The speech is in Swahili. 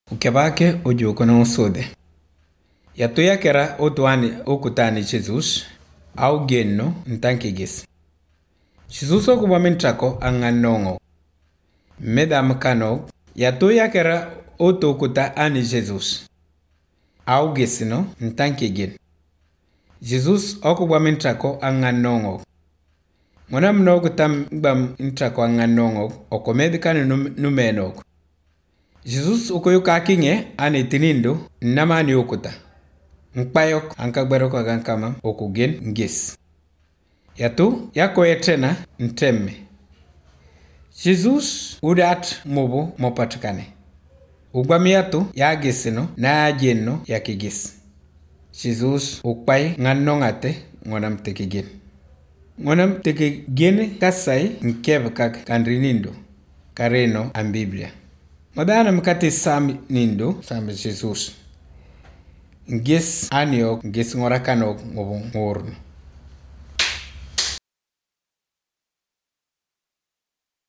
Ukebake ojuko na usode. Yatuya kera otuani okutani Jesus au genno ntankigis. Jesus okubamintrako anganongo. Medam kano yatuya kera otokuta ani Jesus au gesino ntankigin. Jesus okubamintrako anganongo. Ngona mnogo tam bam intrako anganongo okomedikani numenog. Jesus ukoyuka kinge ani tinindo namani okuta. Nkpayok ankagbero kwa gankama okugen ngis. Yatu yako etena ntemme. Jesus udat mobo mopatukane. Ugwami yatu ya gisino na ajenno yakigis. Jesus ukpay nganongate ngonam tekigen. Ngonam tekigen kasay nkeb kak kanrinindo. Kareno am Biblia. Madana mkati sami nindo sami Jesus. Ngis aniok ngis ngorakanok ngobong ngorno.